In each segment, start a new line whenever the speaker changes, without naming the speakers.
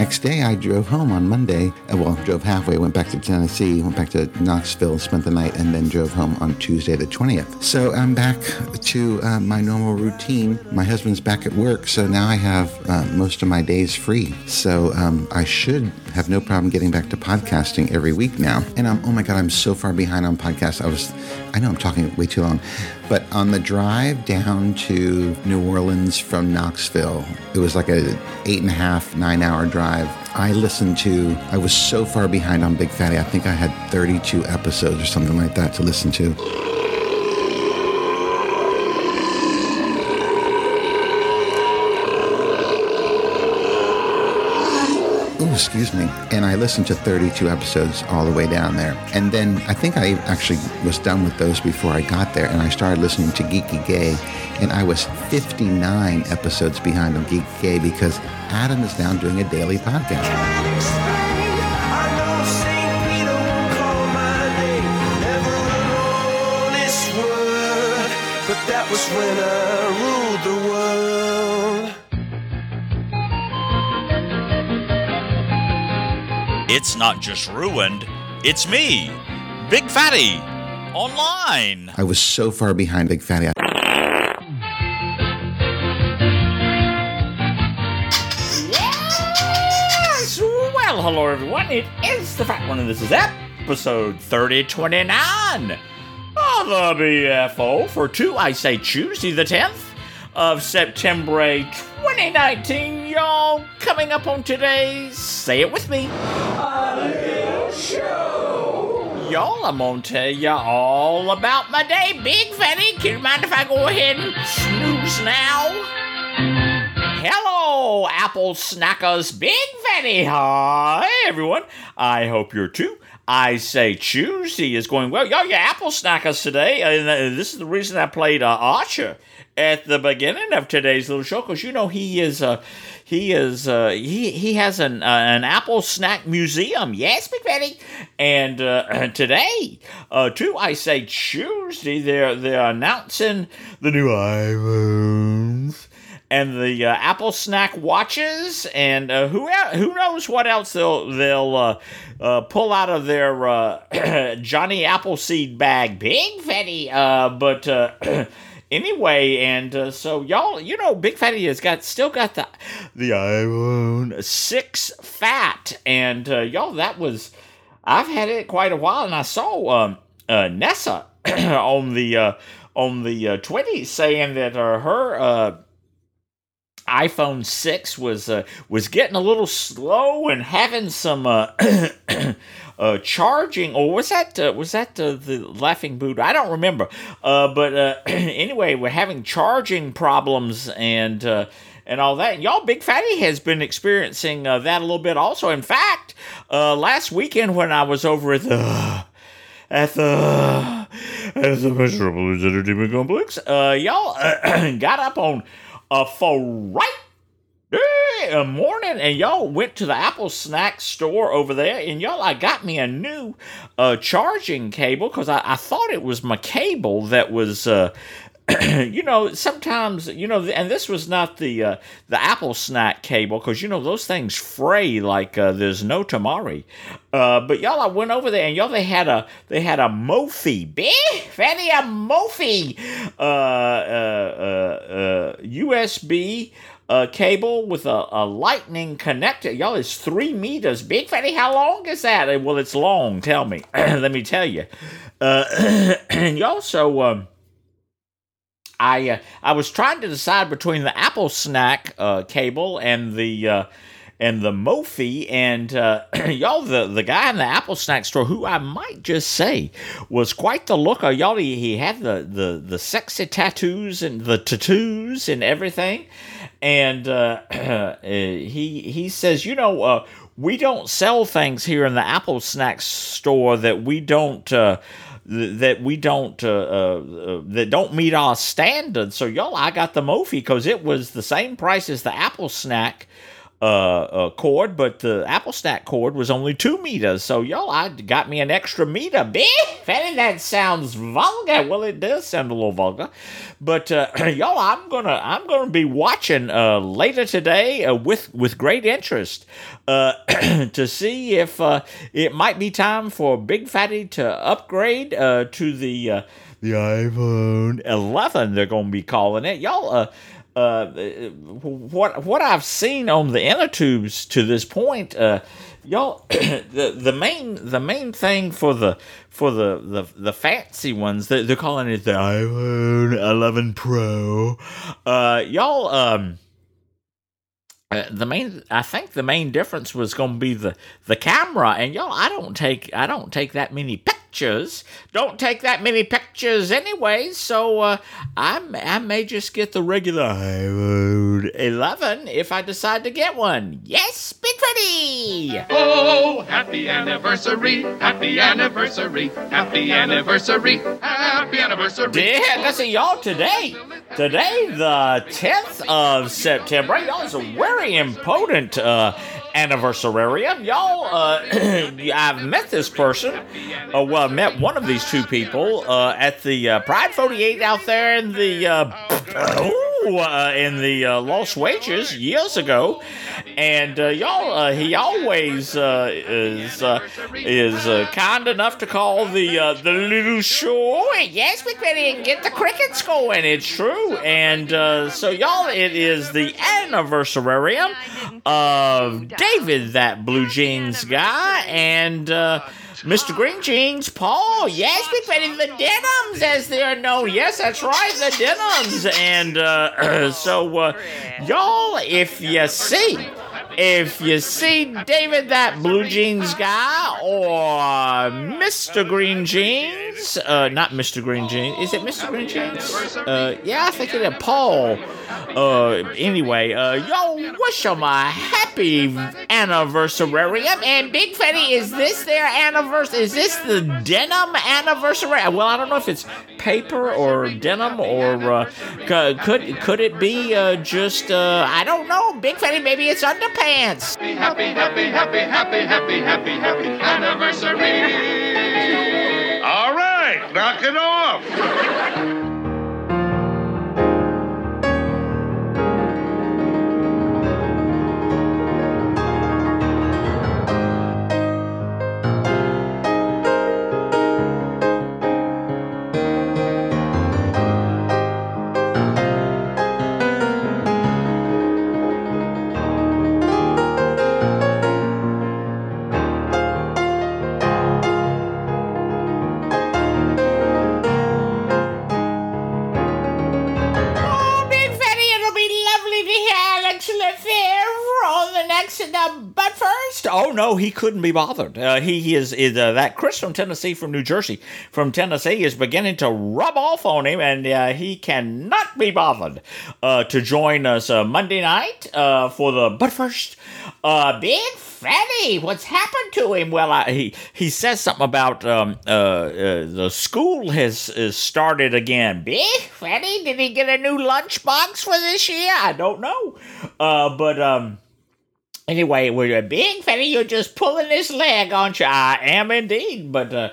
next day, I drove home on Monday. Drove halfway, went back to Tennessee, went back to Knoxville, spent the night, and then drove home on Tuesday the 20th. So I'm back to my normal routine. My husband's back at work, so now I have most of my days free. So I should have no problem getting back to podcasting every week now. And oh my God, I'm so far behind on podcasts. I know I'm talking way too long, but on the drive down to New Orleans from Knoxville, it was like a 8.5, 9-hour drive. I was so far behind on Big Fatty. I think I had 32 episodes or something like that to listen to. Excuse me. And I listened to 32 episodes all the way down there. And then I think I actually was done with those before I got there. And I started listening to Geeky Gay. And I was 59 episodes behind on Geeky Gay because Adam is now doing a daily podcast. But that was when I ruled the world.
It's not just ruined, it's me, Big Fatty, online.
I was so far behind Big Fatty.
Yes! Well, hello everyone, it is the Fat One, and this is episode 3029 of the BFO for Tuesday the 10th of September 2019, y'all. Coming up on today's, say it with me, a show. Y'all, I'm gonna tell you all about my day. Big Fatty, can you mind if I go ahead and snooze now? Hello, Apple Snackers. Big Fatty, hi everyone. I hope you're too. I say Tuesday is going well. Y'all, your Apple Snackers today, and this is the reason I played Archer at the beginning of today's little show, because you know he has an Apple Snack Museum. Yes, Big Fatty. And today, too, I say Tuesday, they're announcing the new iPhones and the Apple Snack watches, and who knows what else they'll pull out of their Johnny Appleseed bag. Big Fatty, but. Anyway, and so y'all, you know, Big Fatty has still got the iPhone 6 Fat, and y'all, I've had it quite a while, and I saw Nessa on the 20 saying that her iPhone 6 was getting a little slow and having some charging, or was that the Laughing Buddha? I don't remember. But anyway, we're having charging problems and all that. And y'all, Big Fatty has been experiencing that a little bit also. In fact, last weekend when I was over at the Metropolis Entertainment Complex, y'all got up on a Friday morning, and y'all went to the Apple Snack store over there, and y'all, I got me a new charging cable, because I thought it was my cable that was you know, sometimes, you know, and this was not the Apple Snack cable, because, you know, those things fray like there's no tomorrow. But y'all, I went over there, and y'all, they had a Mophie, Big Fatty, a Mophie USB cable with a lightning connector. Y'all, it's 3 meters. Big Fatty, how long is that? Well, it's long, tell me. Let me tell you. And y'all, so I was trying to decide between the Apple Snack cable and the Mophie, and y'all, the guy in the Apple Snack store, who I might just say was quite the looker. Y'all, he had the sexy tattoos and the tattoos and everything, and he says, you know, we don't sell things here in the Apple Snack store that don't meet our standards. So y'all, I got the Mophie because it was the same price as the Apple Snack cord, but the Apple Snack cord was only 2 meters. So y'all, I got me an extra meter. Big Fatty, that sounds vulgar. Well, it does sound a little vulgar, but y'all, I'm gonna be watching later today with great interest to see if it might be time for Big Fatty to upgrade to the iPhone 11. They're gonna be calling it, y'all. What I've seen on the inner tubes to this point, y'all, the main thing for the fancy ones, they're calling it the iPhone 11 Pro. Y'all, I think the main difference was going to be the camera, and y'all, I don't take that many pictures. Don't take that many pictures anyway, so I may just get the regular iPhone 11 if I decide to get one. Yes, Big Freddy!
Oh, happy anniversary, happy anniversary, happy anniversary, happy anniversary.
Yeah, listen, y'all, today, the 10th of September, y'all, is a very important anniversarium. Y'all, I've met this person. I met one of these two people at the Pride 48 out there in the Lost Wages years ago, and y'all, he always is kind enough to call the little show. Yes, Big Betty, and get the crickets going. It's true, and so y'all, it is the anniversarium of David, that blue jeans guy, and Mr. Green Jeans, Paul. Yes, Big Betty, the denims, as they're known. Yes, that's right, the denims. And so, y'all, if you see David, that blue jeans guy, or Mr. Green Jeans, not Mr. Green Jeans, is it Mr. Green Jeans? Yeah, I think it is Paul. Anyway, y'all, wish them a happy anniversary. And Big Fatty, is this their anniversary? Is this the denim anniversary? Well, I don't know if it's paper or denim, or could it be just I don't know, Big Fatty, maybe it's underpants.
Happy, happy, happy, happy, happy, happy, happy anniversary.
All right, knock it off.
But first, oh no, he couldn't be bothered. He is that Chris from Tennessee, from New Jersey, from Tennessee, is beginning to rub off on him, and he cannot be bothered to join us Monday night for the. But first, Big Fatty, what's happened to him? Well, he says something about the school has started again. Big Fatty, did he get a new lunchbox for this year? I don't know, but. Anyway, we're Big Fatty, you're just pulling this leg, aren't you? I am indeed, but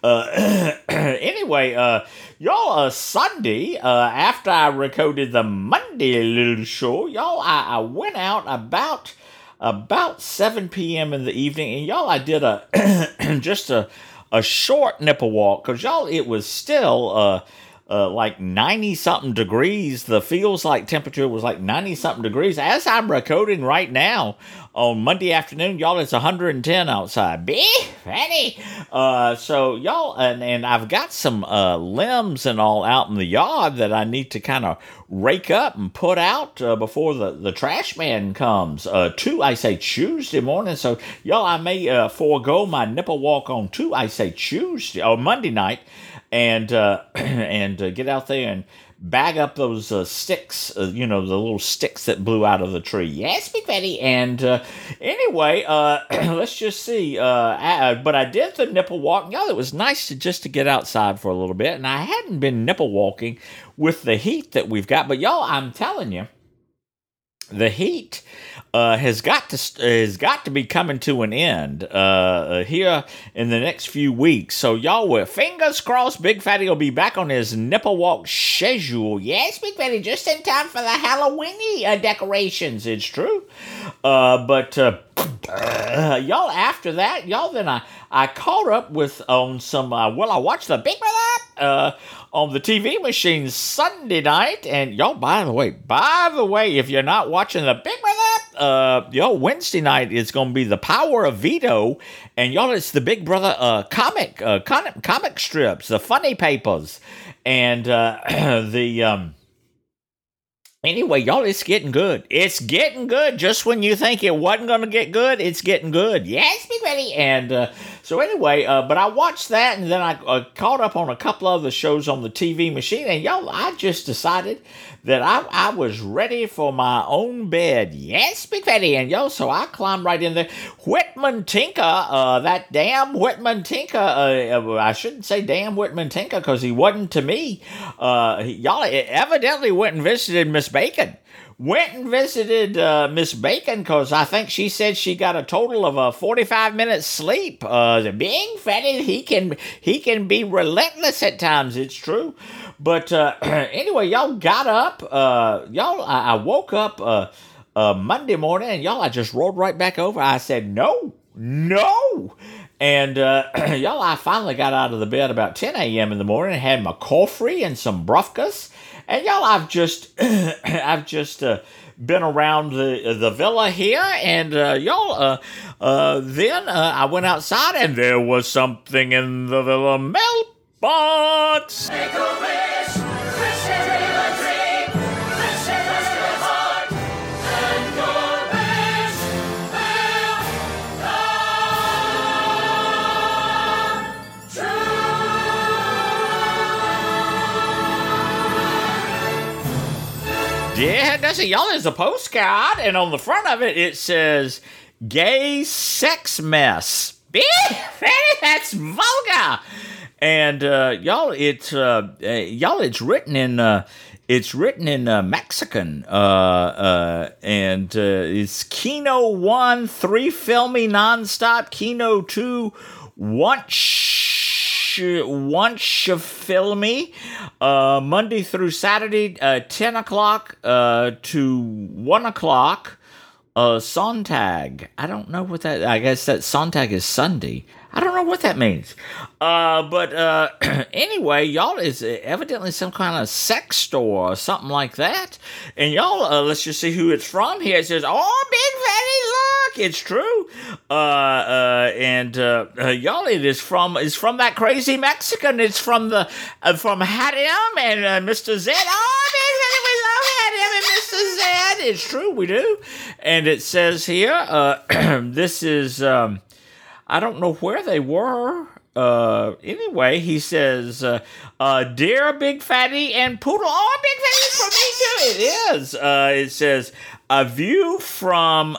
anyway, y'all, Sunday, after I recorded the Monday little show, y'all, I went out about 7 p.m. in the evening, and y'all, I did just a short nipple walk, because y'all, it was still like 90-something degrees. The feels like temperature was like 90-something degrees. As I'm recording right now on Monday afternoon, y'all, it's 110 outside. Big Fatty. So y'all, and I've got some limbs and all out in the yard that I need to kind of rake up and put out before the trash man comes. Tuesday morning. So y'all, I may forego my nipple walk on Tuesday or Monday night, and get out there and bag up those sticks, the little sticks that blew out of the tree. Yes, Big Fatty. And anyway, let's just see. But I did the nipple walk. Y'all, it was nice to get outside for a little bit. And I hadn't been nipple walking with the heat that we've got. But y'all, I'm telling you, the heat has got to be coming to an end here in the next few weeks. So y'all, with fingers crossed, Big Fatty will be back on his nipple walk schedule. Yes, Big Fatty, just in time for the Halloweeny decorations. It's true. But y'all, after that, y'all, then I caught up with on some. I watched the Big Brother on the TV machine Sunday night, and y'all, by the way, if you're not watching the Big Brother, y'all, Wednesday night is going to be the Power of Veto, and y'all, it's the Big Brother comic strips, the funny papers, and Anyway, y'all, it's getting good. It's getting good. Just when you think it wasn't going to get good, it's getting good. Yes, Big Fatty. And so anyway, but I watched that, and then I caught up on a couple other shows on the TV machine, and y'all, I just decided that I was ready for my own bed. Yes, Big Fatty. And y'all, so I climbed right in there. Whitman Tinker, that damn Whitman Tinker, I shouldn't say damn Whitman Tinker, because he wasn't to me. Y'all evidently went and visited Miss Bacon. Went and visited Miss Bacon, because I think she said she got a total of 45 minutes sleep. The Big Fatty, he can be relentless at times. It's true. But anyway, y'all got up. I woke up Monday morning, and y'all, I just rolled right back over. I said, no. And y'all, I finally got out of the bed about 10 a.m. in the morning and had my coffee and some brufkas. And y'all, I've just been around the villa here, and y'all, then I went outside, and there was something in the villa mailbox.
Make a wish, wish a dream a dream, wish it was your heart, and your wish will come true.
Yeah, that's it. Y'all, there's a postcard, and on the front of it, it says, "Gay sex mess." That's vulgar. And y'all, it's written in Mexican, and it's Kino 1 3 filmy nonstop, Kino 2 once filmy, Monday through Saturday, 10 o'clock to 1 o'clock. Sonntag. I don't know what that. I guess that Sonntag is Sunday. I don't know what that means. But anyway, y'all, is evidently some kind of sex store or something like that. And y'all, let's just see who it's from here. It says, "Oh, Big Fatty, look, it's true." And y'all, it's from that crazy Mexican. It's from from Hatim and Mr. Z. Oh, Big Fatty, we love Hatim and Mr. Z. It's true, we do. And it says here, this is. I don't know where they were. Anyway, he says, "Dear Big Fatty and Poodle." Oh, Big Fatty, it's for me too. It is. It says, "A view from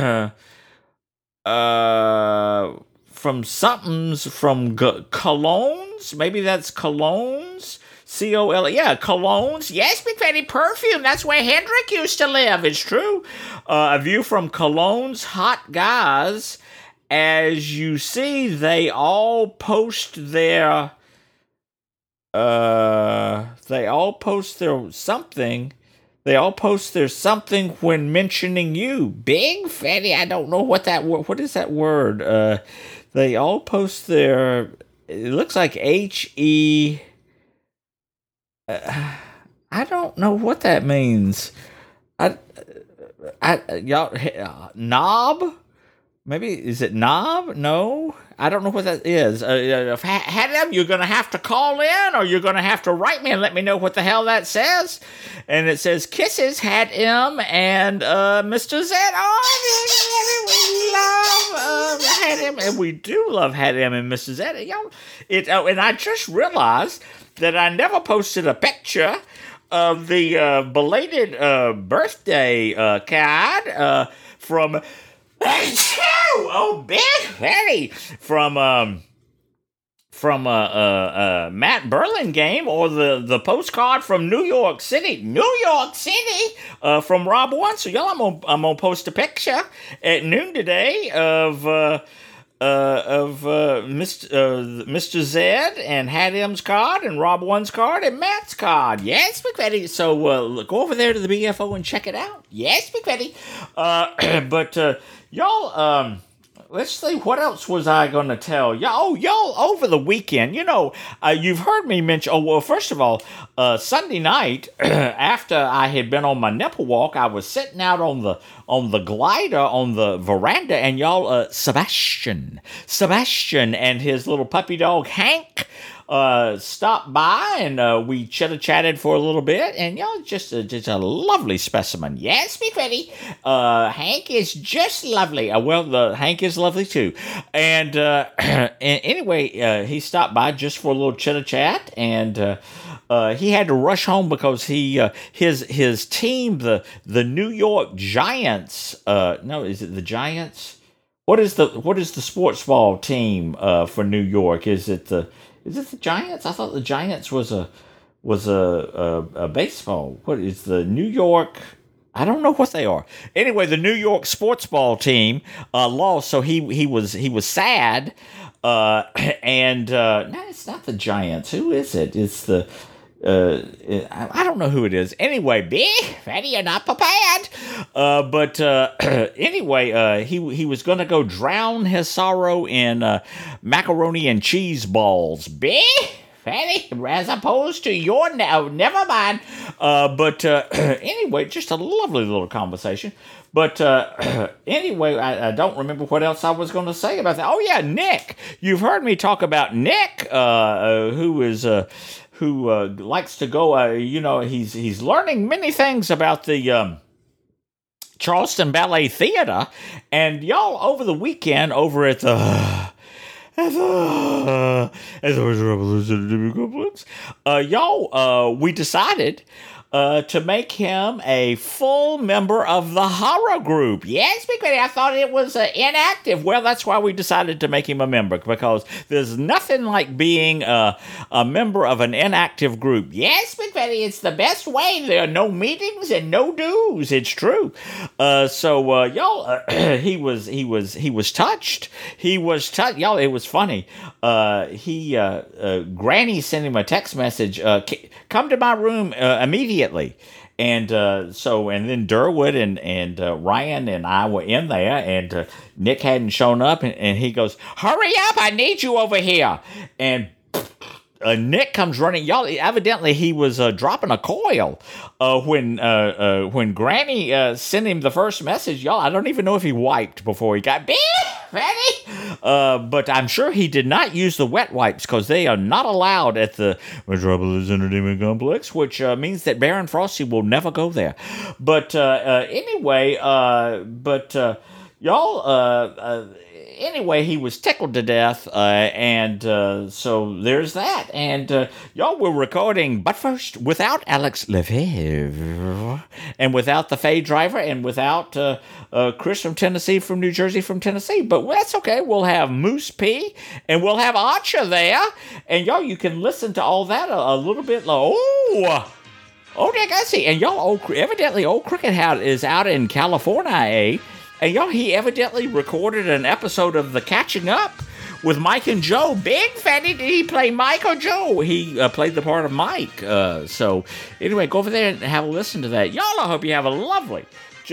Colognes." Maybe that's Colognes. Cole. Yeah, Colognes. Yes, Big Fatty, perfume. That's where Hendrik used to live. It's true. A view from Colognes hot guys. As you see, they all post their something. They all post their something when mentioning you. Big Fatty, I don't know what that word. What is that word? They all post their. It looks like HE. I don't know what that means. Y'all, knob. Maybe, is it knob? No? I don't know what that is. Hatim, you're going to have to call in, or you're going to have to write me and let me know what the hell that says. And it says, "Kisses, Hatim and Mr. Z." Oh, we love Hatim, and we do love Hatim and Mr. Z. And I just realized that I never posted a picture of the belated birthday card from... Oh, Big Fatty! From from a Matt Burlingame or the postcard from New York City, from Rob One. So y'all, I'm gonna post a picture at noon today of Mr. Zed and Hadim's card and Rob One's card and Matt's card. Yes, McVetti. So go over there to the BFO and check it out. Yes, McVetti. But y'all, let's see, what else was I going to tell y'all? Y'all, over the weekend, you've heard me mention, first of all, Sunday night, after I had been on my nipple walk, I was sitting out on the glider on the veranda, and y'all, Sebastian and his little puppy dog, Hank, stopped by, and we chatted for a little bit, and y'all, just a lovely specimen. Yes, be ready. Hank is just lovely. Hank is lovely too. And anyway, he stopped by just for a little chat, and he had to rush home because his team, the New York Giants. No, is it the Giants? What is the sports ball team for New York? Is it the Giants? I thought the Giants was a baseball. What is the New York? I don't know what they are. Anyway, the New York sports ball team lost, so he was sad. No, it's not the Giants. Who is it? It's the I don't know who it is. Anyway, Fatty, you're not prepared. But anyway, he was going to go drown his sorrow in macaroni and cheese balls. Fatty, as opposed to your never mind. But anyway, just a lovely little conversation. But anyway, I don't remember what else I was going to say about that. Oh yeah, Nick. You've heard me talk about Nick, who likes to go, he's learning many things about the Charleston Ballet Theater, and y'all, over the weekend, over at the we decided to make him a full member of the horror group. Yes, because I thought it was inactive. Well, that's why we decided to make him a member, because there's nothing like being a member of an inactive group. Yes, McVetti, it's the best way. There are no meetings and no dues. It's true. So y'all, he was touched. He was touched. Y'all, it was funny. Granny sent him a text message. Come to my room immediately. And then Durwood and Ryan and I were in there, and Nick hadn't shown up, and he goes, "Hurry up, I need you over here." And Nick comes running. Y'all, evidently he was dropping a coil when Granny sent him the first message. Y'all, I don't even know if he wiped before he got ready. But I'm sure he did not use the wet wipes, because they are not allowed at the Metropolis Entertainment Complex, which means that Baron Frosty will never go there. But anyway, y'all. Anyway, he was tickled to death, and so there's that. And y'all, were recording, but first, without Alex Lefebvre, and without the Faye Driver, and without Chris from Tennessee, from New Jersey, from Tennessee. But that's okay. We'll have Moose P, and we'll have Archer there. And y'all, you can listen to all that a little bit low. Oh, Nick, I see. And y'all, evidently, Old Cricket Hat is out in California, eh? And y'all, he evidently recorded an episode of The Catching Up with Mike and Joe. Big Fatty, did he play Mike or Joe? He played the part of Mike. So anyway, go over there and have a listen to that. Y'all, I hope you have a lovely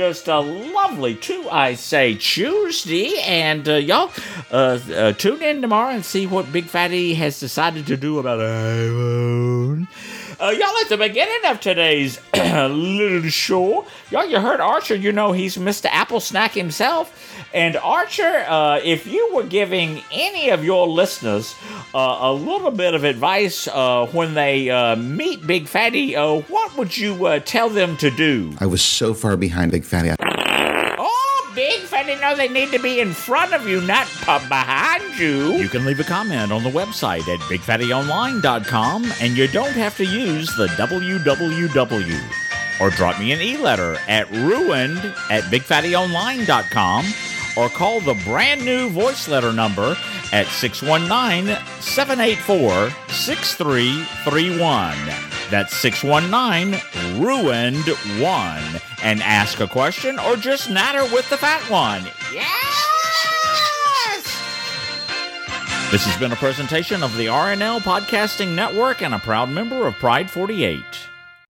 Tuesday. And y'all, tune in tomorrow and see what Big Fatty has decided to do about iPhone. Y'all, at the beginning of today's little show, y'all, you heard Archer. You know he's Mr. Apple Snack himself. And Archer, if you were giving any of your listeners a little bit of advice when they meet Big Fatty, what would you tell them to do?
I was so far behind Big Fatty.
Big Fatty, no, they need to be in front of you, not behind you. You can leave a comment on the website at BigFattyOnline.com, and you don't have to use the www. Or drop me an e-letter at ruined@BigFattyOnline.com, or call the brand new voice letter number at 619-784-6331. That's 619-RUINED1. And ask a question or just natter with the fat one. Yes! This has been a presentation of the RNL Podcasting Network and a proud member of Pride 48.